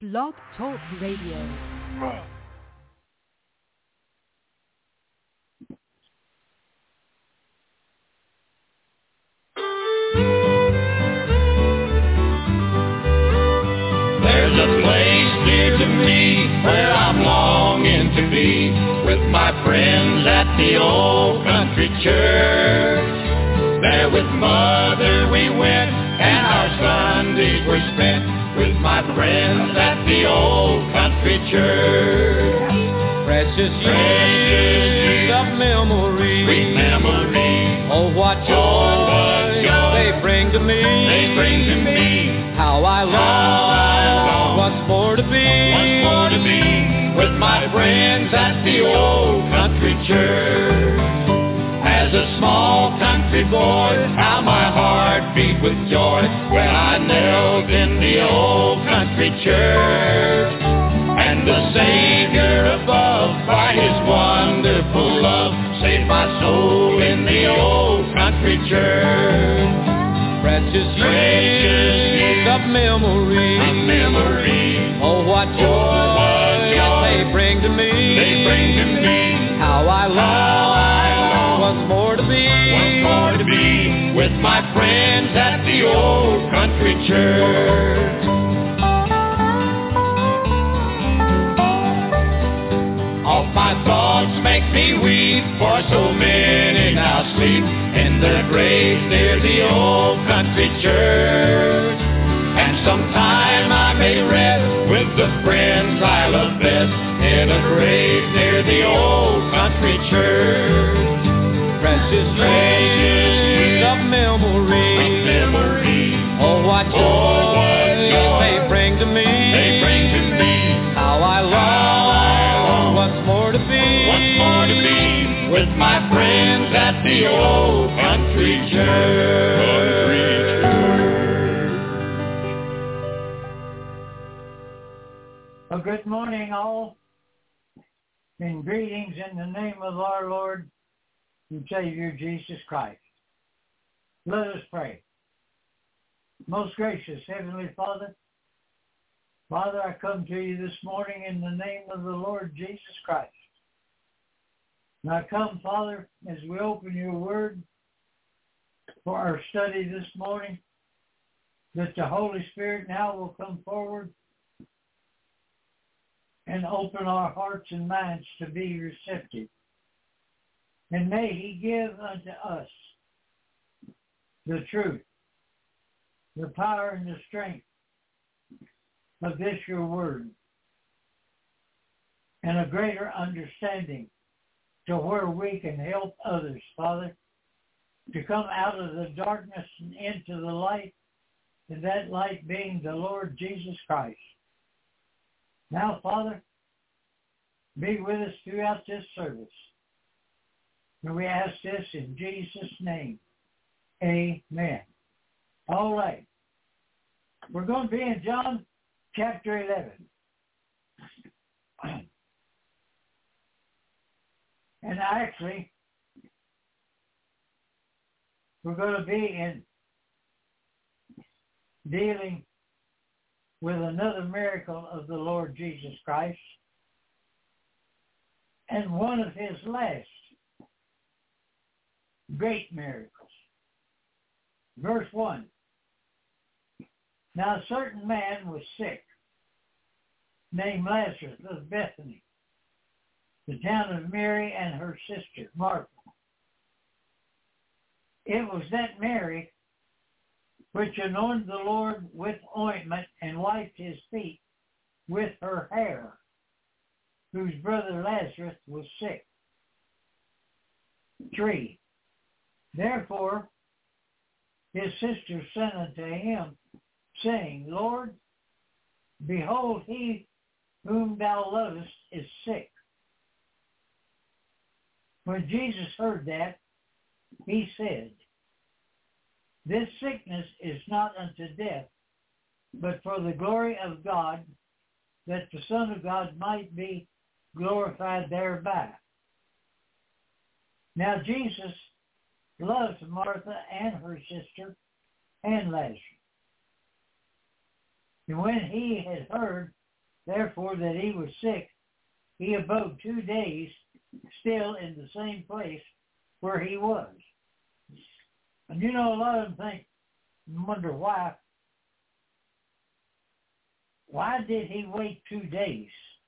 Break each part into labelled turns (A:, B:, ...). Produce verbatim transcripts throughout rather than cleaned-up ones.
A: Blog Talk Radio.
B: There's a place near to me where I'm longing to be with my friends at the old country church. There with Mother we went and our Sundays were spent with my friends at the old country church.
C: Precious years of memory,
B: Sweet memory.
C: oh what joy,
B: Oh, what joy
C: they bring to me.
B: They bring to me.
C: How I long once more to be,
B: once more to be with my friends at the old country church. As a small country boy, how my heart beat with joy when I knelt in the old country church. And the Savior above, by His wonderful love, saved my soul in the old country church.
C: precious years of memory,
B: A memory.
C: oh what joy,
B: Oh, what joy
C: they bring to me.
B: They bring to me.
C: How I long once more to be,
B: Once more to be with my friends at the old country church. All my thoughts make me weep, for so many now sleep in their graves near the old country church. And sometime I may rest with the friends I love best in a grave near the old country church.
C: precious years of memory,
B: A memory.
C: oh what joy,
B: Oh, what joy
C: they bring to me.
B: They bring to me.
C: How I long once more to be,
B: Once more to be with my friends at the old country church.
D: Well, good morning, all, and greetings in the name of our Lord and Savior Jesus Christ. Let us pray. Most gracious Heavenly Father, Father, I come to you this morning in the name of the Lord Jesus Christ. And I come, Father, as we open your word for our study this morning, that the Holy Spirit now will come forward and open our hearts and minds to be receptive. And may he give unto us the truth, the power and the strength of this your word, and a greater understanding to where we can help others, Father, to come out of the darkness and into the light, and that light being the Lord Jesus Christ. Now, Father, be with us throughout this service. And we ask this in Jesus' name. Amen. All right. We're going to be in John chapter eleven. And actually, we're going to be in dealing with another miracle of the Lord Jesus Christ, and one of his last great miracles. Verse one. Now a certain man was sick, named Lazarus of Bethany, the town of Mary and her sister Martha. It was that Mary which anointed the Lord with ointment and wiped his feet with her hair, whose brother Lazarus was sick. Three. Therefore his sister sent unto him, saying, Lord, behold, he whom thou lovest is sick. When Jesus heard that, he said, this sickness is not unto death, but for the glory of God, that the Son of God might be glorified thereby. Now Jesus loved Martha and her sister and Lazarus. And when he had heard therefore, that he was sick, he abode two days still in the same place where he was. And you know, a lot of them think, wonder why. Why did he wait two days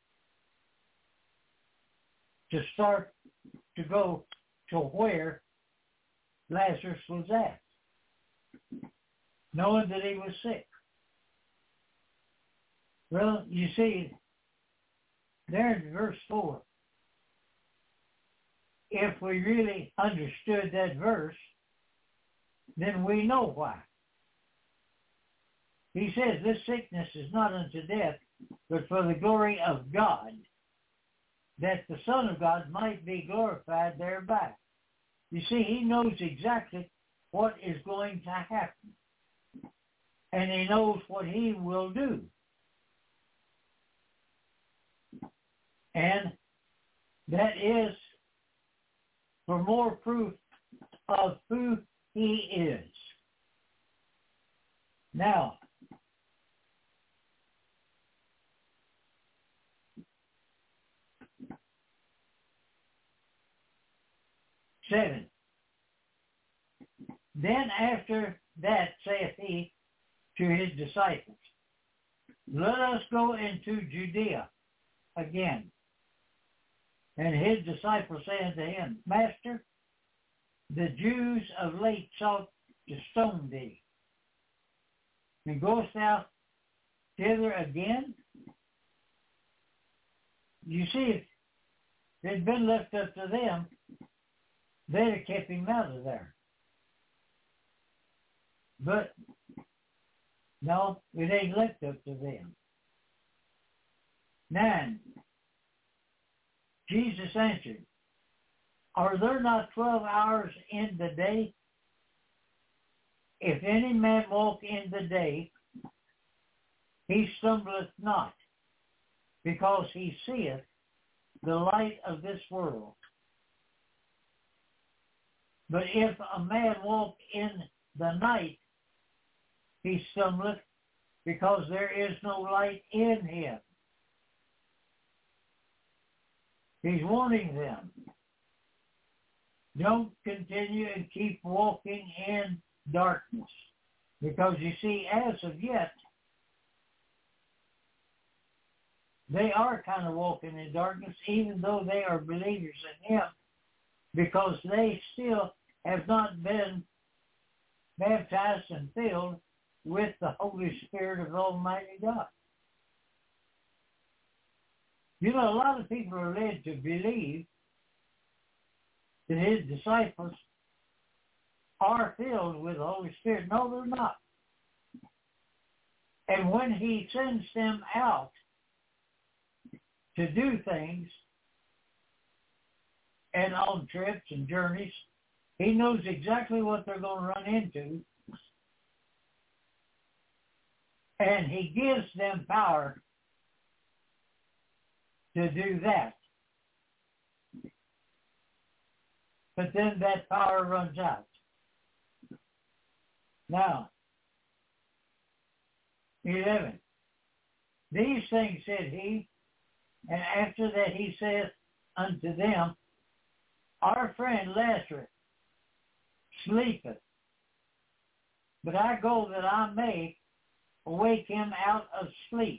D: to start to go to where Lazarus was at, knowing that he was sick? Well, you see, there in verse four, if we really understood that verse, then we know why. He says, this sickness is not unto death, but for the glory of God, that the Son of God might be glorified thereby. You see, he knows exactly what is going to happen. And he knows what he will do. And that is for more proof of who he is. Now, seven. Then after that saith he to his disciples, let us go into Judea again. And his disciples say unto him, Master, the Jews of late sought to stone thee. And goest thou thither again? You see, if it had been left up to them, they'd have kept him out of there. But, no, it ain't left up to them. Nine. Jesus answered, are there not twelve hours in the day? If any man walk in the day, he stumbleth not, because he seeth the light of this world. But if a man walk in the night, he stumbleth, because there is no light in him. He's warning them. Don't continue and keep walking in darkness. Because you see, as of yet, they are kind of walking in darkness, even though they are believers in him, because they still have not been baptized and filled with the Holy Spirit of Almighty God. You know, a lot of people are led to believe that his disciples are filled with the Holy Spirit. No, they're not. And when he sends them out to do things and on trips and journeys, he knows exactly what they're going to run into. And he gives them power to do that. But then that power runs out. Now, eleven. These things said he, and after that he saith unto them, our friend Lazarus sleepeth, but I go that I may awake him out of sleep.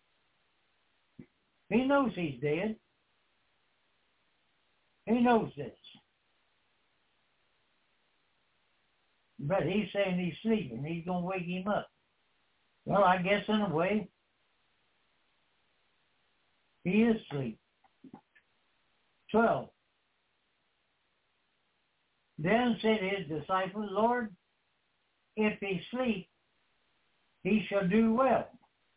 D: He knows he's dead. He knows this. But he's saying he's sleeping. He's going to wake him up. Well, I guess in a way, he is asleep. Twelve. Then said his disciples, Lord, if he sleep, he shall do well.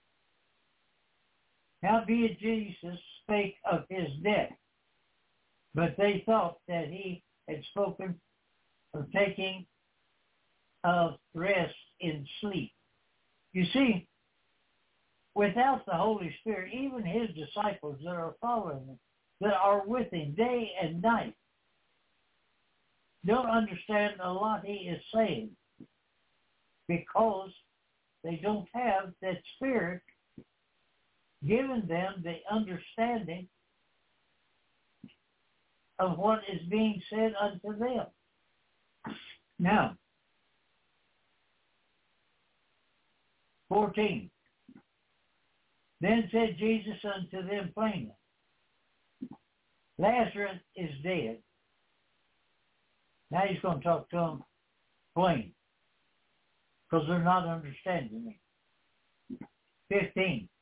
D: Howbeit Jesus spake of his death, but they thought that he had spoken of taking of rest in sleep. You see, without the Holy Spirit, even his disciples that are following him, that are with him day and night, don't understand a lot he is saying, because they don't have that Spirit giving them the understanding of what is being said unto them. Now, fourteen. Then said Jesus unto them plainly, Lazarus is dead. Now he's going to talk to them plain, because they're not understanding me. fifteen.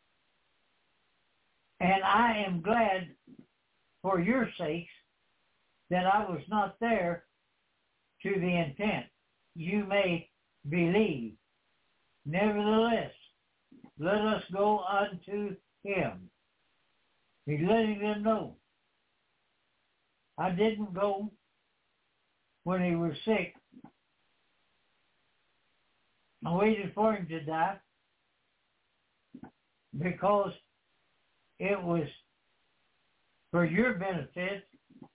D: And I am glad for your sakes that I was not there, to the intent you may believe. Nevertheless, let us go unto him. He's letting them know. I didn't go when he was sick. I waited for him to die because it was for your benefit,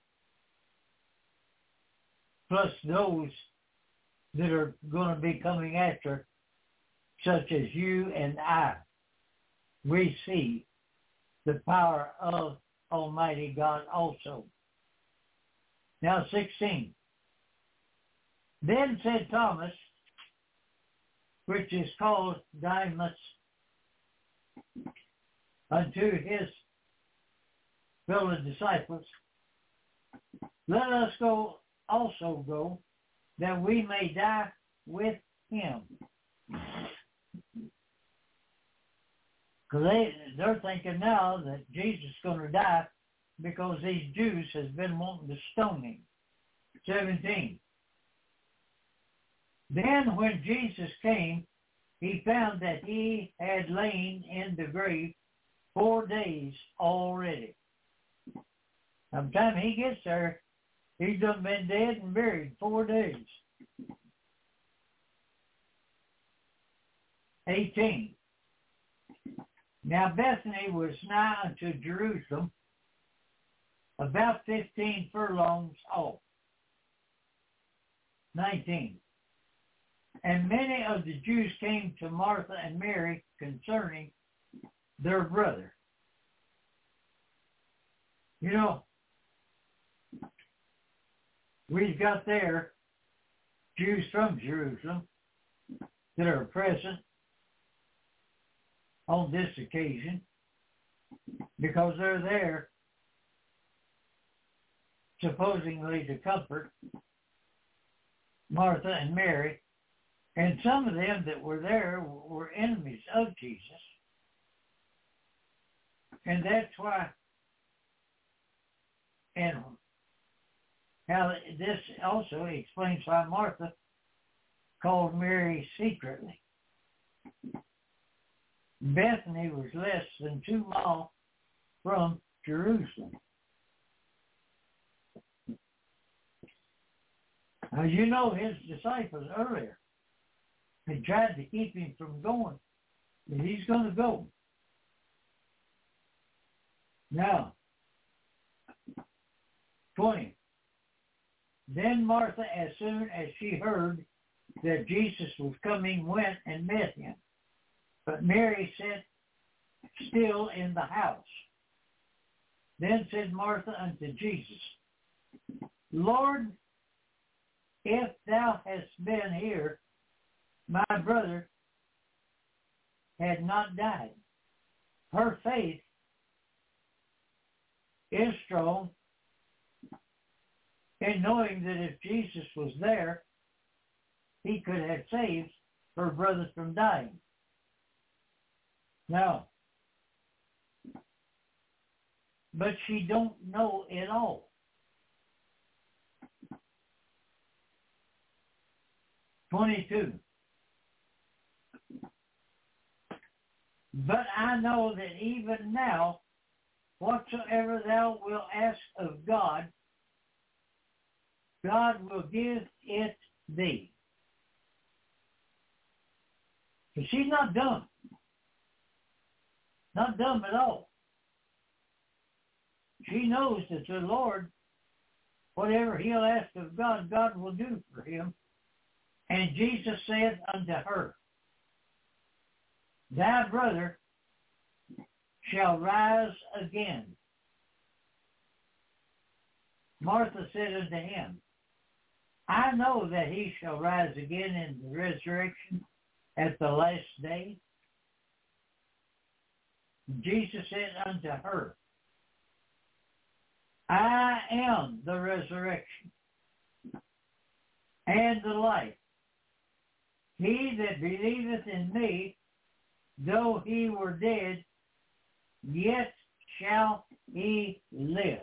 D: plus those that are going to be coming after, such as you and I, receive the power of Almighty God also. Now sixteen. Then said Thomas, which is called Didymus, unto his fellow disciples, let us go also go, that we may die with him. Because they, they're thinking now that Jesus is going to die because these Jews has been wanting to stone him. seventeen. Then when Jesus came, he found that he had lain in the grave four days already. By the time he gets there, he's done been dead and buried four days. eighteen. Now Bethany was nigh unto Jerusalem, about fifteen furlongs off. nineteen. And many of the Jews came to Martha and Mary concerning their brother. You know, we've got there Jews from Jerusalem that are present on this occasion because they're there supposedly to comfort Martha and Mary. And some of them that were there were enemies of Jesus. And that's why, and how this also explains why Martha called Mary secretly. Bethany was less than two miles from Jerusalem. Now, you know his disciples earlier, they tried to keep him from going, but he's going to go. Now, twenty. Then Martha, as soon as she heard that Jesus was coming, went and met him. But Mary sat still in the house. Then said Martha unto Jesus, Lord, if thou hadst been here, my brother had not died. Her faith is strong in knowing that if Jesus was there, he could have saved her brother from dying. Now, but she don't know it all. twenty-two. But I know that even now, whatsoever thou wilt ask of God, God will give it thee. But she's not dumb. Not dumb at all. She knows that the Lord, whatever he'll ask of God, God will do for him. And Jesus said unto her, thy brother shall rise again. Martha said unto him, I know that he shall rise again in the resurrection at the last day. Jesus said unto her, I am the resurrection and the life. He that believeth in me, though he were dead, yet shall he live.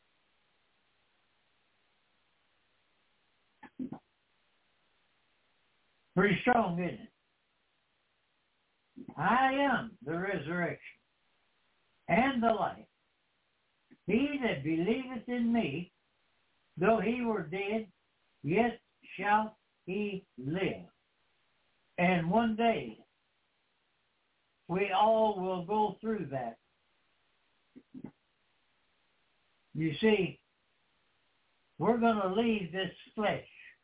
D: Pretty strong, isn't it? I am the resurrection and the life. He that believeth in me, though he were dead, yet shall he live. And one day, we all will go through that. You see, we're going to leave this flesh.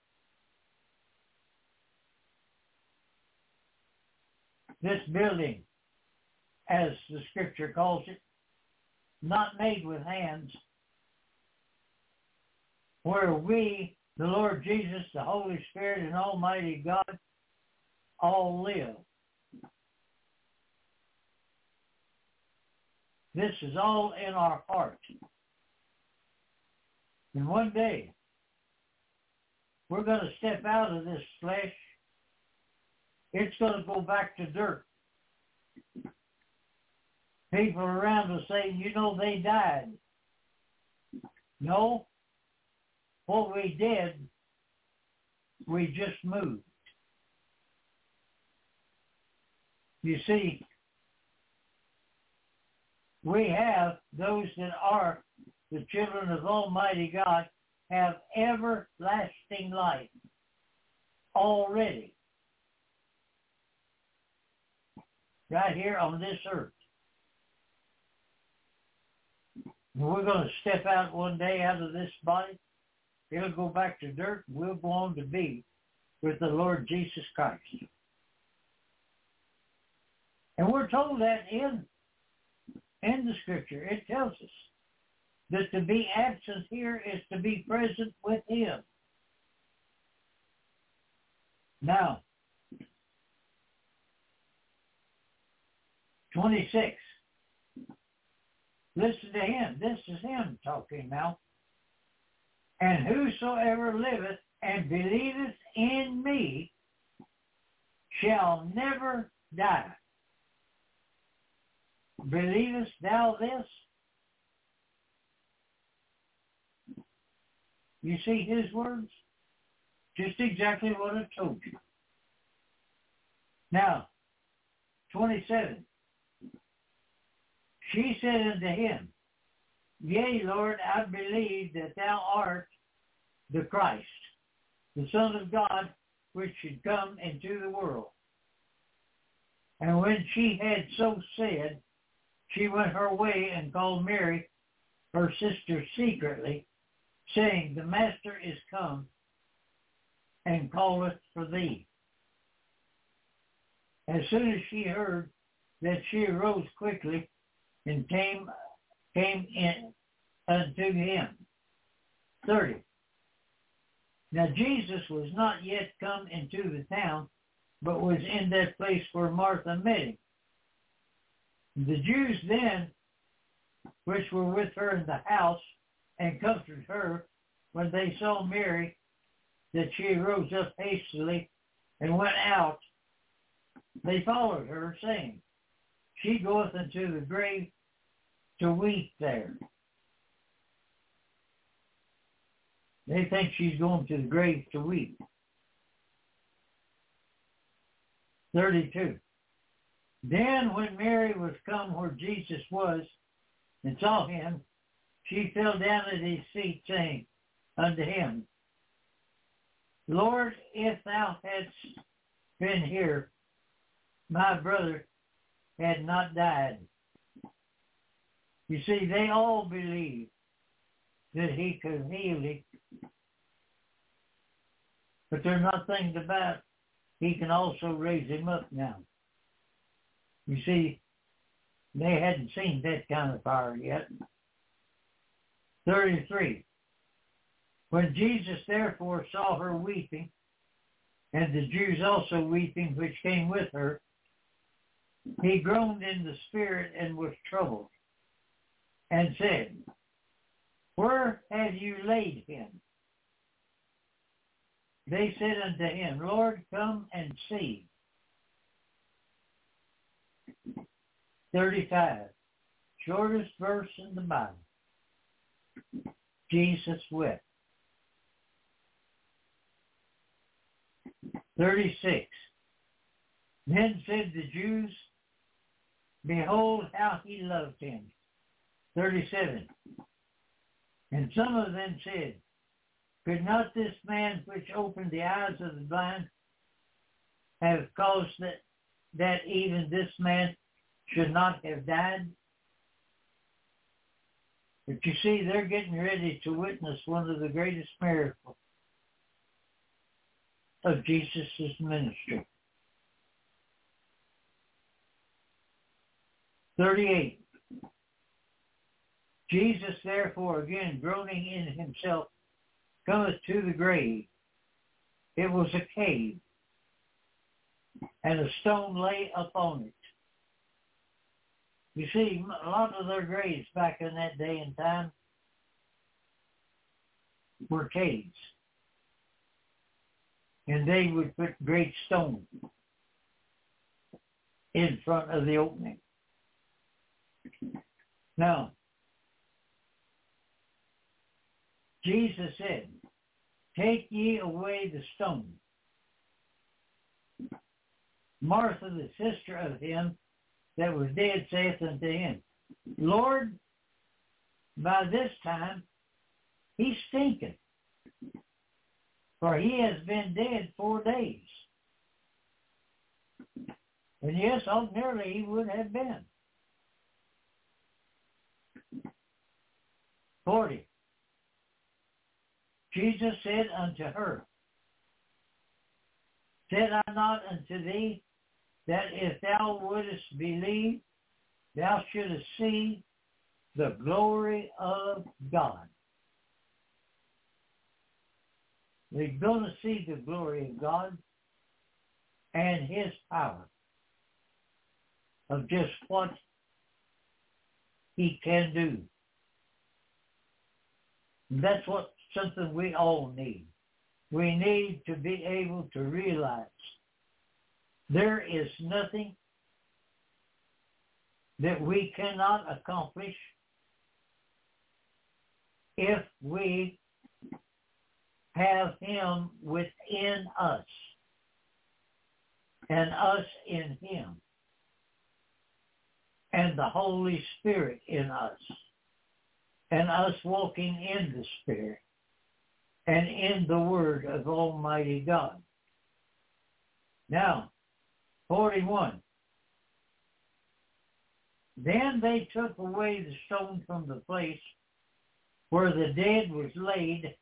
D: This building, as the scripture calls it, not made with hands, where we, the Lord Jesus, the Holy Spirit, and Almighty God all live. This is all in our heart. And one day, we're going to step out of this flesh. It's going to go back to dirt. People around will say, you know, they died. No. What we did, we just moved. You see, we have, those that are the children of Almighty God, have everlasting life already. Right here on this earth. We're going to step out one day out of this body. It'll go back to dirt. And we'll go on to be with the Lord Jesus Christ. And we're told that in, in the scripture. It tells us that to be absent here is to be present with him. Now, twenty-six. Listen to him. This is him talking now. And whosoever liveth and believeth in me shall never die. Believest thou this? You see his words? Just exactly what I told you. Now, twenty-seven. She said unto him, Yea, Lord, I believe that thou art the Christ, the Son of God, which should come into the world. And when she had so said, she went her way and called Mary, her sister, secretly, saying, The Master is come, and calleth for thee. As soon as she heard that, she arose quickly, and came came in unto him. thirty. Now Jesus was not yet come into the town, but was in that place where Martha met him. The Jews then, which were with her in the house, and comforted her, when they saw Mary, that she arose up hastily and went out, they followed her, saying, She goeth into the grave to weep there. They think she's going to the grave to weep. thirty-two. Then when Mary was come where Jesus was, and saw him, she fell down at his feet, saying unto him, Lord, if thou hadst been here, my brother had not died. You see, they all believed that he could heal him. But there's nothing about he can also raise him up now. You see, They hadn't seen that kind of fire yet. thirty-three. When Jesus therefore saw her weeping, and the Jews also weeping which came with her, he groaned in the spirit and was troubled, and said, Where have you laid him? They said unto him, Lord, come and see. thirty-five. Shortest verse in the Bible. Jesus wept. thirty-six. Then said the Jews, Behold how he loved him. thirty-seven. And some of them said, Could not this man which opened the eyes of the blind have caused that, that even this man should not have died? But you see, they're getting ready to witness one of the greatest miracles of Jesus' ministry. thirty-eight. Jesus, therefore, again groaning in himself, cometh to the grave. It was a cave, and a stone lay upon it. You see, a lot of their graves back in that day and time were caves. And they would put great stones in front of the opening. Now, Jesus said, Take ye away the stone. Martha, the sister of him that was dead, saith unto him, Lord, by this time he stinketh, for he has been dead four days. And yes, ordinarily he would have been. forty. Jesus said unto her, Said I not unto thee, that if thou wouldest believe, thou shouldest see the glory of God. We're going to see the glory of God and his power of just what he can do. And that's what something we all need. We need to be able to realize there is nothing that we cannot accomplish if we have him within us and us in him and the Holy Spirit in us and us walking in the Spirit and in the Word of Almighty God. Now, forty-one. Then they took away the stone from the place where the dead was laid,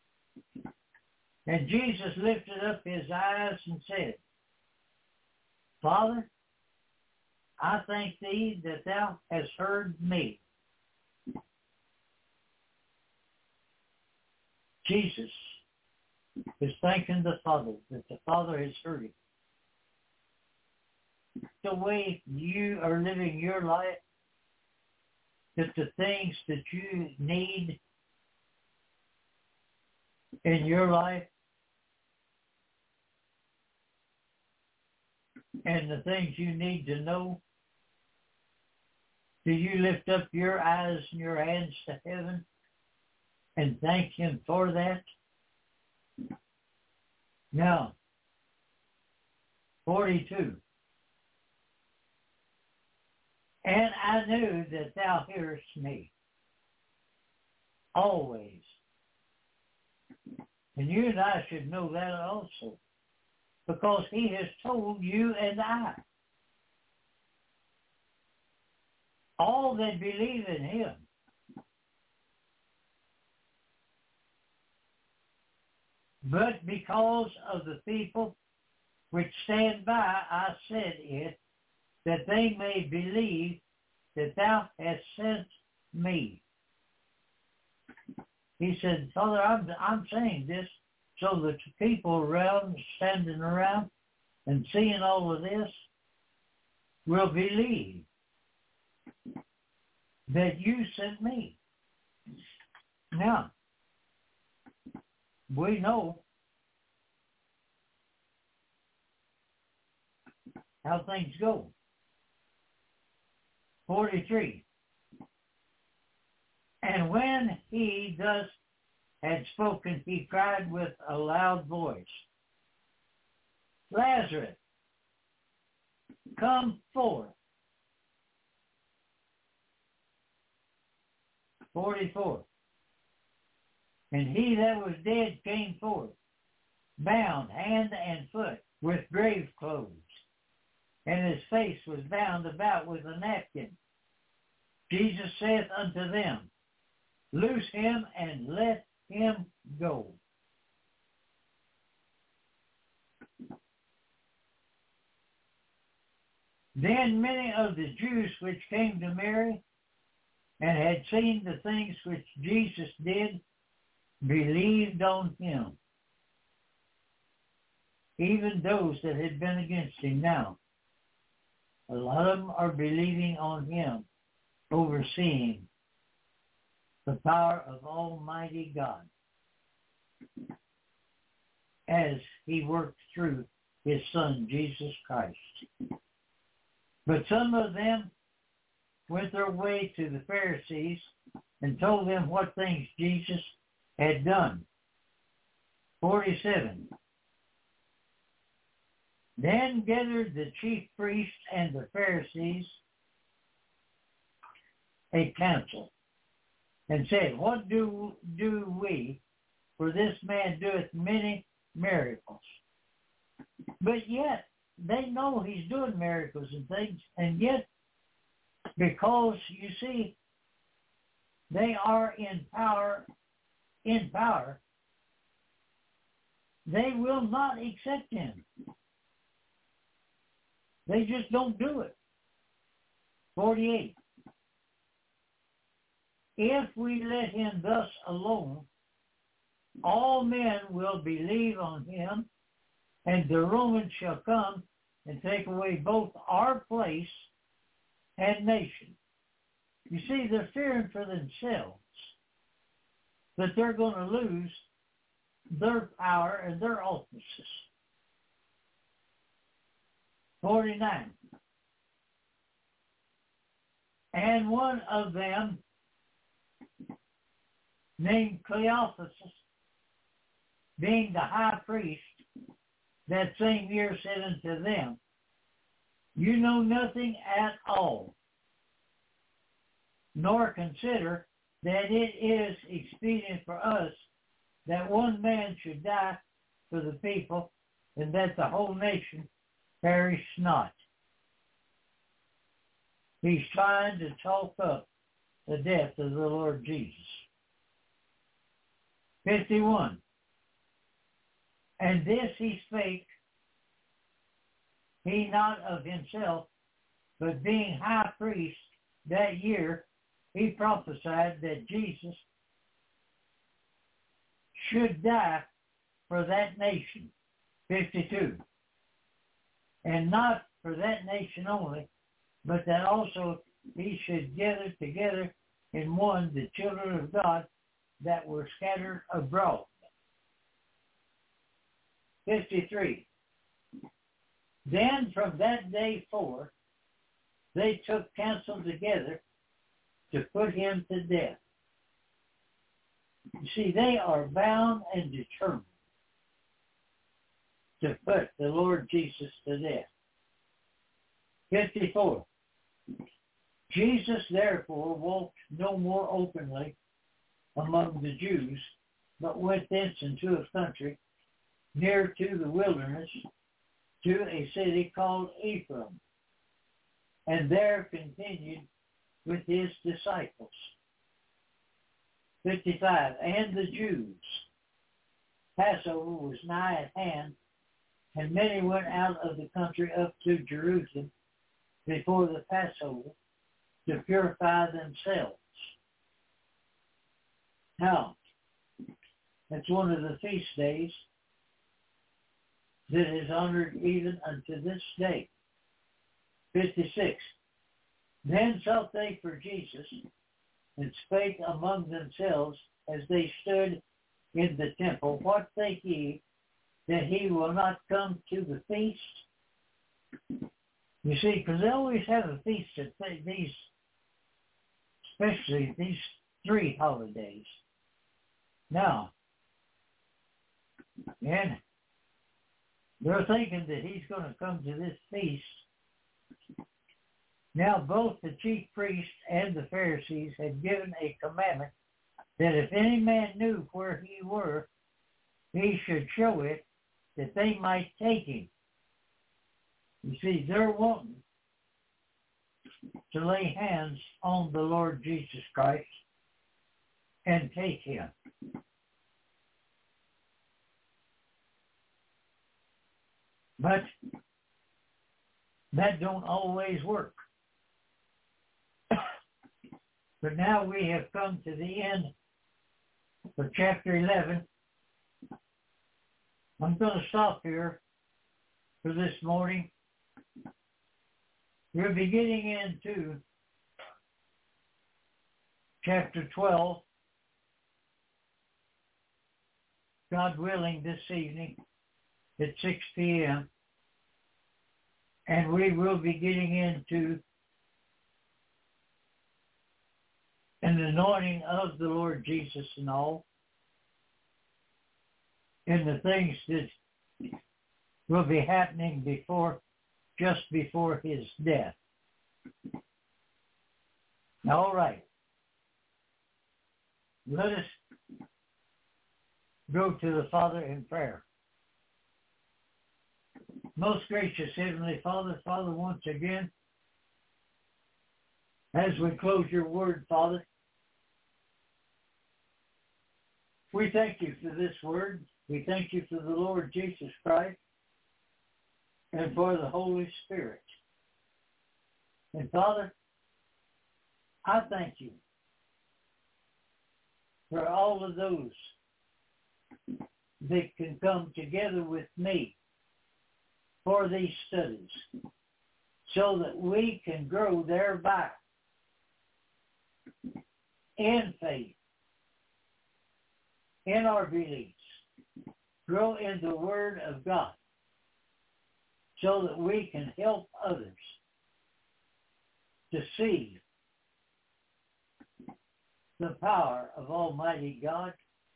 D: and Jesus lifted up his eyes and said, Father, I thank thee that thou hast heard me. Jesus is thanking the Father that the Father has heard him. The way you are living your life, that the things that you need in your life and the things you need to know, do you lift up your eyes and your hands to heaven and thank him for that? Now, forty-two. And I knew that thou hearest me always. And you and I should know that also, because he has told you and I, all that believe in him, but because of the people which stand by, I said it, that they may believe that thou hast sent me. He said, Father, I'm, I'm saying this so that the people around, standing around and seeing all of this, will believe that you sent me. Now, we know how things go. forty-three. And when he thus had spoken, he cried with a loud voice, Lazarus, come forth. forty-four. And he that was dead came forth, bound hand and foot with grave clothes, and his face was bound about with a napkin. Jesus saith unto them, Loose him and let him go. Then many of the Jews which came to Mary and had seen the things which Jesus did believed on him, even those that had been against him. Now, a lot of them are believing on him, overseeing the power of Almighty God as he worked through his Son, Jesus Christ. But some of them went their way to the Pharisees and told them what things Jesus had done. forty-seven. Then gathered the chief priests and the Pharisees a council, and said, What do do we? For this man doeth many miracles. But yet, they know he's doing miracles and things, and yet, because, you see, they are in power, in power, they will not accept him. They just don't do it. forty-eight. If we let him thus alone, all men will believe on him, and the Romans shall come and take away both our place and nation. You see, they're fearing for themselves that they're going to lose their power and their offices. forty-nine. And one of them, named Cleophas, being the high priest, that same year said unto them, You know nothing at all, nor consider that it is expedient for us that one man should die for the people, and that the whole nation perish not. He's trying to talk up the death of the Lord Jesus. fifty-one. And this he spake, he not of himself, but being high priest that year, he prophesied that Jesus should die for that nation. fifty-two. And not for that nation only, but that also he should gather together in one the children of God that were scattered abroad. fifty-three. Then from that day forth, they took counsel together to put him to death. You see, they are bound and determined to put the Lord Jesus to death. fifty-four. Jesus therefore walked no more openly among the Jews, but went thence into a country near to the wilderness, to a city called Ephraim, and there continued with his disciples. fifty-five. And the Jews' Passover was nigh at hand, and many went out of the country up to Jerusalem before the Passover, to purify themselves. Now, that's one of the feast days that is honored even unto this day. fifty-six. Then sought they for Jesus, and spake among themselves as they stood in the temple, what think ye, that he will not come to the feast? You see, because they always have a feast at these, especially these three holidays. Now, and they're thinking that he's going to come to this feast. Now both the chief priests and the Pharisees had given a commandment that if any man knew where he were, he should show it, that they might take him. You see, they're wanting to lay hands on the Lord Jesus Christ and take him. But that don't always work. But now we have come to the end of chapter eleven. I'm going to stop here for this morning. We'll be getting into chapter twelve, God willing, this evening at six p.m. And we will be getting into an anointing of the Lord Jesus and all, and the things that will be happening before, just before his death. All right. Let us go to the Father in prayer. Most gracious Heavenly Father, Father, once again, as we close your word, Father, we thank you for this word. We thank you for the Lord Jesus Christ and for the Holy Spirit. And Father, I thank you for all of those that can come together with me for these studies so that we can grow thereby in faith, in our beliefs, grow in the Word of God so that we can help others to see the power of Almighty God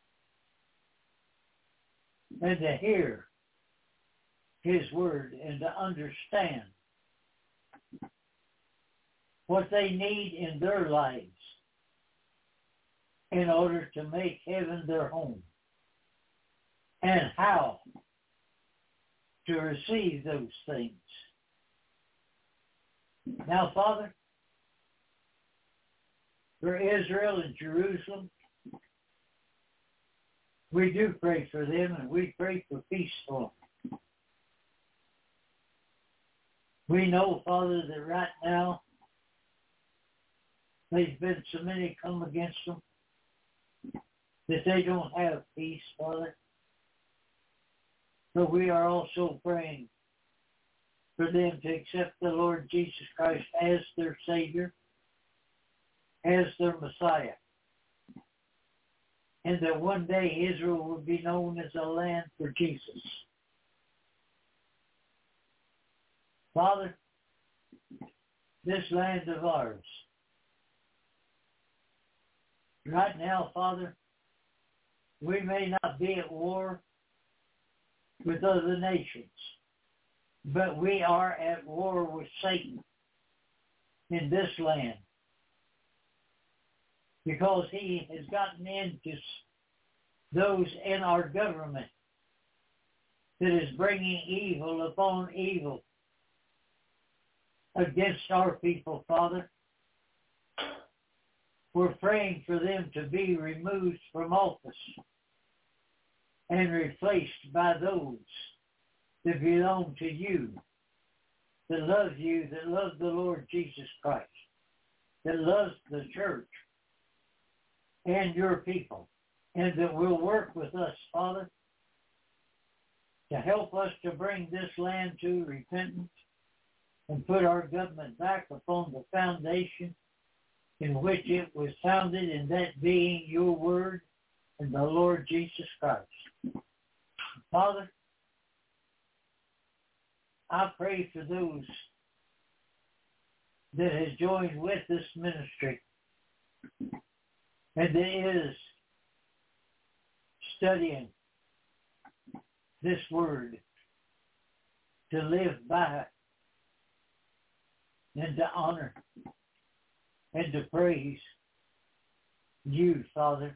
D: and to hear his word and to understand what they need in their lives in order to make heaven their home, and how to receive those things. Now, Father, for Israel and Jerusalem, we do pray for them, and we pray for peace for them. We know, Father, that right now there's been so many come against them that they don't have peace, Father. But we are also praying for them to accept the Lord Jesus Christ as their Savior, as their Messiah. And that one day Israel will be known as a land for Jesus. Father, this land of ours, right now, Father, we may not be at war with other nations, but we are at war with Satan in this land because he has gotten into those in our government that is bringing evil upon evil against our people, Father. We're praying for them to be removed from office and replaced by those that belong to you, that love you, that love the Lord Jesus Christ. that loves the church and your people, and that will work with us, Father, to help us to bring this land to repentance and put our government back upon the foundation in which it was founded, in that being your word and the Lord Jesus Christ. Father, I pray for those that has joined with this ministry and that is studying this word to live by and to honor and to praise you, Father,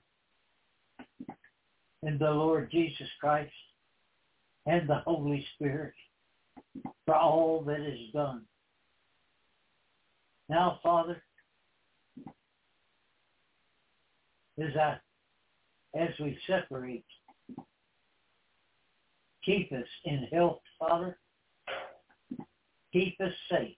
D: and the Lord Jesus Christ and the Holy Spirit for all that is done. Now, Father, as I, as we separate, keep us in health, Father. Keep us safe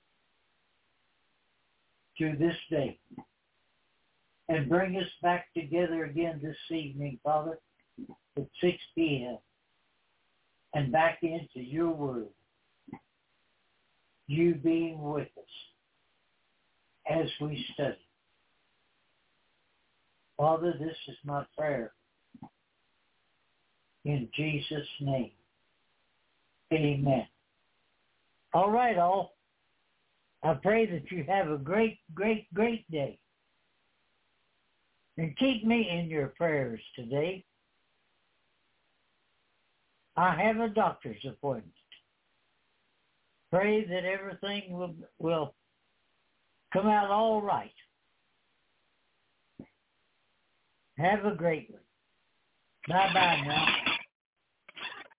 D: through this day. And bring us back together again this evening, Father, at six p.m. and back into your word. You being with us as we study. Father, this is my prayer. In Jesus' name. Amen. All right, all. I pray that you have a great, great, great day. And keep me in your prayers today. I have a doctor's appointment. Pray that everything will, will come out all right. Have a great one. Bye-bye now.